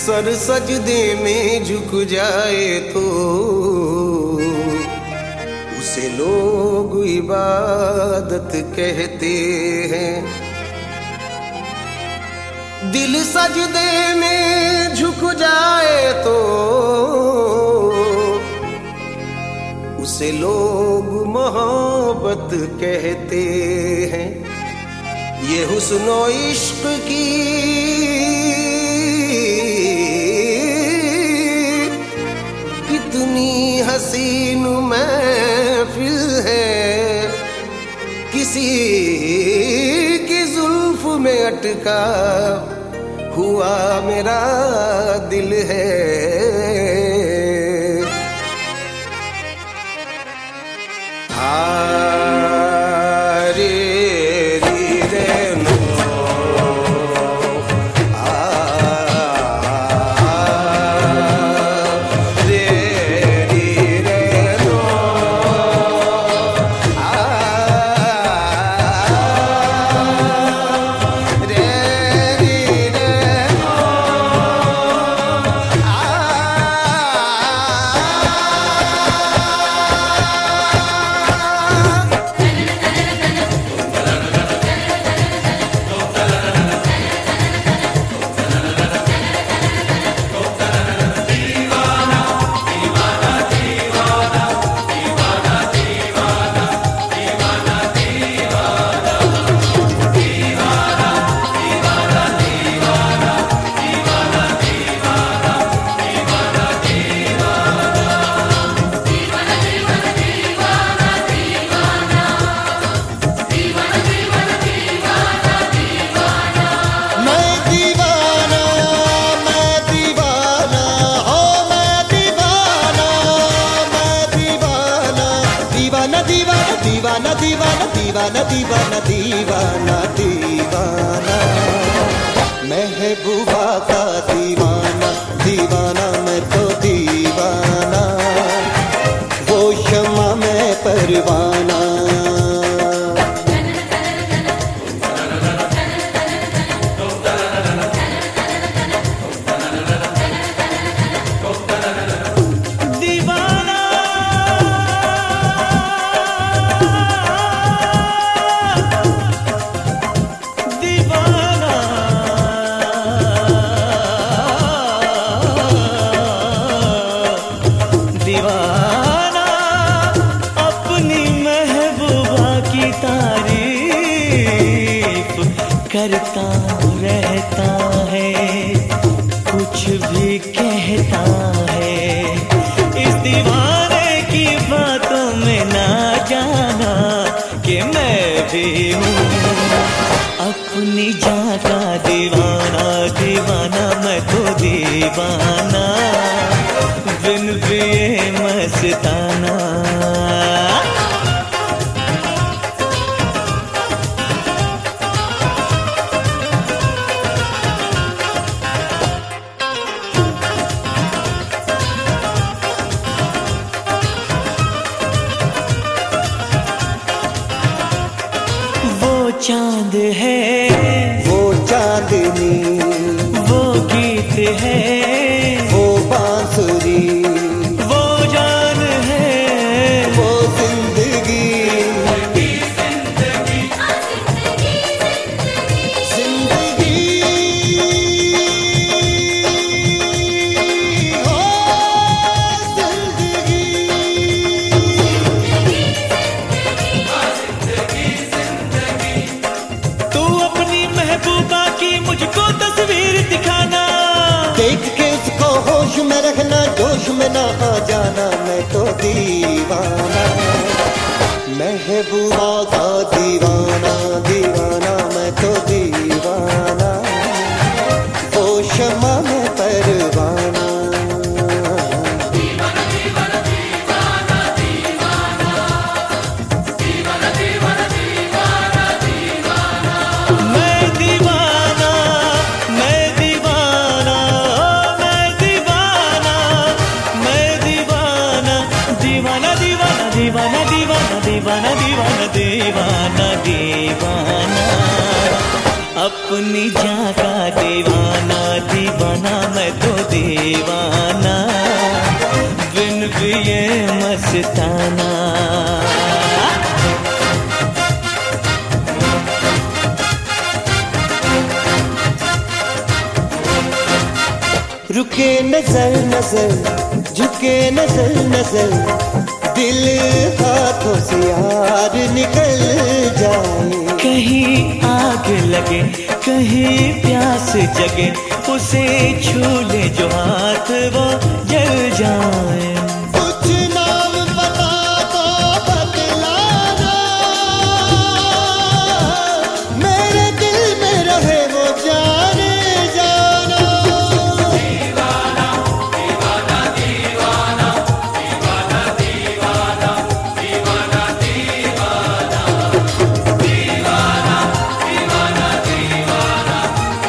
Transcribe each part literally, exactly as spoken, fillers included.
Sir सजदे में झुक जाए तो उसे लोग इबादत कहते हैं। दिल सजदे में झुक जाए तो उसे लोग मोहब्बत कहते हैं। ये हुस्न इश्क की कितनी हसीन महफिल है, किसी की जुल्फ में अटका हुआ मेरा दिल है। दीवाना दीवाना दीवाना दीवाना दीवाना दीवाना महबूबा का दीवाना दीवाना मैं तो दीवाना वो शम्मा मैं परवाना। दीवाना अपनी महबूबा की तारीफ करता रहता है, कुछ भी कहता है। इस दीवाने की बातों में ना जाना कि मैं भी हूँ अपनी जान का दीवाना दीवाना मैं तो दीवाना बिन पिए मस्ताना। वो चांद है वो चांदनी वो गीत है वो बांसुरी वो जान है वो जिंदगी जिंदगी हो जिंदगी। तू अपनी महबूबा की मुझको तस्वीर दिखाना, देख के उसको होश में रखना जोश में ना आ जाना मैं तो दीवाना महबूबा का दीवाना दीवाना मैं तो दीवाना वो शम्मा में परवाना। मैं दीवाना मैं दीवाना मैं दीवाना मैं दीवाना दीवाना दीवाना दीवाना दीवाना दीवाना दीवाना दीवाना दीवाना अपनी जान का दीवाना दीवाना मैं तो रुके नजर नजर झुके नजर नजर, दिल हाथों से यार निकल जाए। कहीं आग लगे कहीं प्यास जगे, उसे छू ले जो हाथ वो जल जाए। कुछ नाम बता दो बदलाना, मेरे दिल में रहे वो जाने जाना। दीवाना दीवाना दीवाना दीवाना दीवाना दीवाना दीवाना दीवाना दीवाना दीवाना दीवाना दीवाना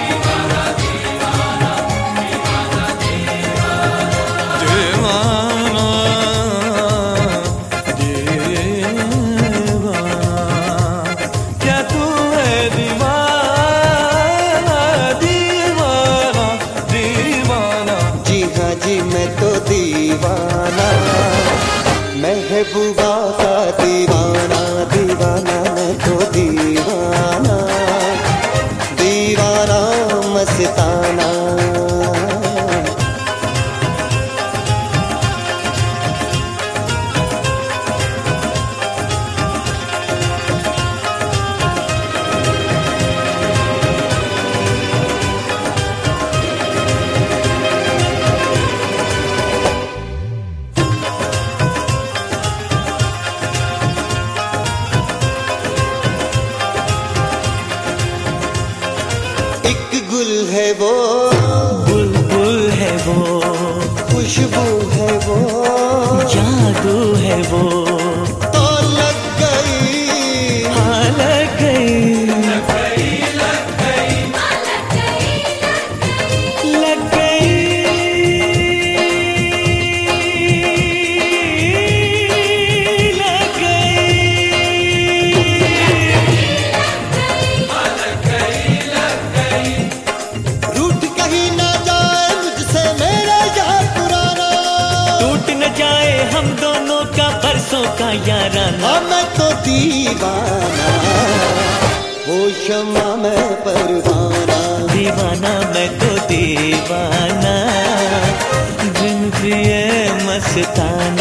महबूबा का दीवाना दीवाना मैं तो दीवाना, दीवाना मस्ताना। गुल है वो बुलबुल है वो, खुशबू है वो, जादू है वो, तो लग गई हाँ लग गई लग गई लग गई लग गई लग गई लग गई। रूठ कहीं ना जाए मुझसे मेरा यार पुराना, टूट न जाए हम दोनों का बरसों का याराना। हाँ मैं तो दीवाना, वो शम्मा मैं परवाना, दीवाना मैं तो दीवाना, बिन पिए मस्ताना।